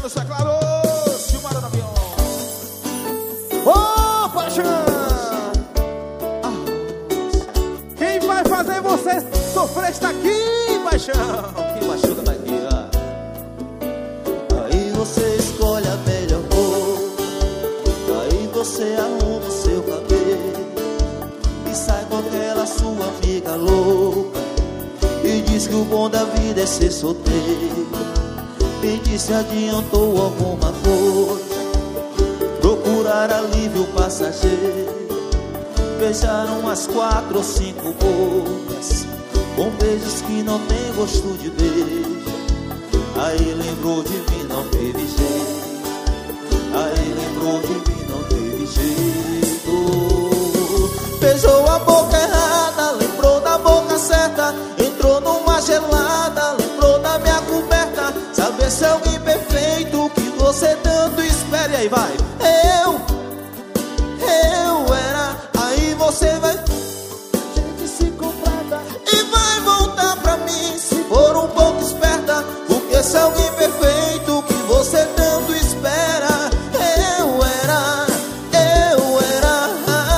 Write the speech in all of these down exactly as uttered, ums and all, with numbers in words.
nos teclados, Gilmar no avião. Ô, paixão! Quem vai fazer você sofrer está aqui, paixão. Quem machuca tá aqui, ó. Aí você escolhe a melhor roupa, aí você arruma o seu cabelo e sai com aquela sua amiga louca e diz que o bom da vida é ser solteiro. Me disse adiantou alguma coisa, procurar alívio passageiro. Beijaram umas quatro ou cinco bocas, com beijos que não tem gosto de beijo. Aí lembrou de mim, não teve jeito. Aí lembrou de mim, não teve jeito. Beijou a boca errada, lembrou da boca certa. Entrou numa gelada, lembrou da minha coberta. Saber se é alguém perfeito que você tanto espera. E aí vai, eu, eu era. Aí você vai, gente se completa e vai voltar pra mim se for um pouco esperta. Porque se é alguém perfeito que você tanto espera. Eu era, eu era.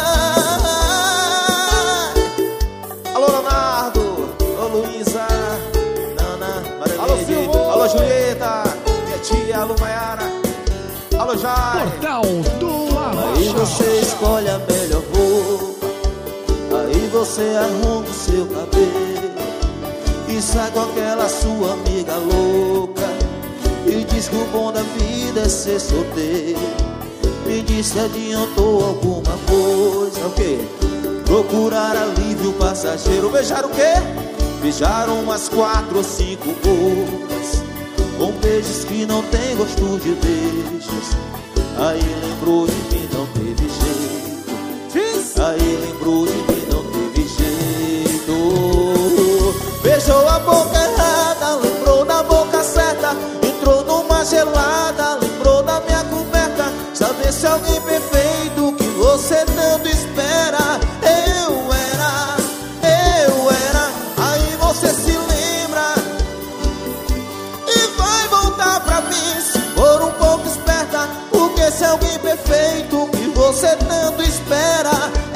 Alô, Leonardo. Alô, Luísa. Nana, Marilene. Alô, Julieta. Minha tia, alô, Maiara. Alô, Jai. Portal do Aí você escolhe a melhor roupa, aí você arruma o seu cabelo e sai com aquela sua amiga louca e diz que o bom da vida é ser solteiro. Me disse adiantou alguma coisa, o quê? Procurar alívio passageiro. Beijaram o quê? Beijaram umas quatro ou cinco bocas, com beijos que não tem gosto de beijos. Aí lembrou de mim, não teve jeito. Aí lembrou de mim, não teve jeito. Beijou a boca errada, lembrou da boca certa. Entrou numa gelada, lembrou da minha coberta. Saber se é alguém perfeito que você tanto espera. Eu era, eu era. Aí você se lembra e vai voltar pra mim se for um pouco esperta. Porque se é alguém perfeito que você tanto espera.